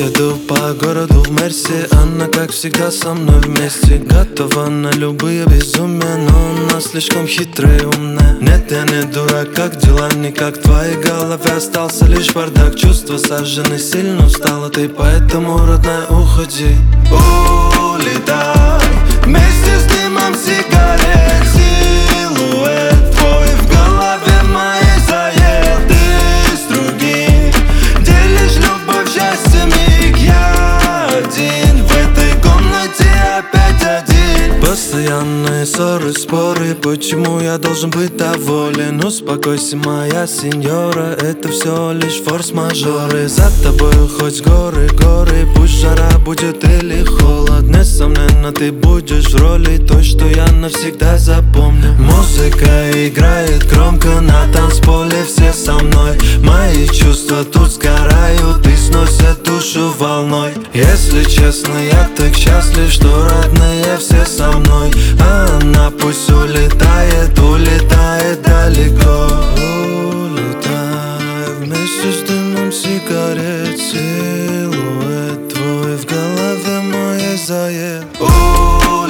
еду по городу в Мерси. Она, как всегда, со мной вместе. Готова на любые безумия, но она слишком хитрая и умная. Нет, я не дурак, как дела? Никак в твоей голове остался лишь бардак. Чувства сожжены, сильно устала ты, поэтому, родная, уходи. Улетай вместе с дымом сигарет. Силуэт твой в голове моей заед. Ты с другим делишь любовь, счастье, миг. Я один в этой комнате, опять один. Постоянные ссоры, споры, почему я должен быть доволен? Успокойся, моя сеньора, это все лишь форс-мажоры. За тобой хоть горы, горы, пусть жара будет или холод. Несомненно, ты будешь в роли той, что я навсегда запомню. Музыка играет громко на танцполе, все со мной. Мои чувства тут сгорают и сносят душу волной. Если честно, я так счастлив, что родные все со мной. А она пусть улетает, улетает далеко. Улетай вместе с дымом сигарет. Силуэт твой в голове моей заед.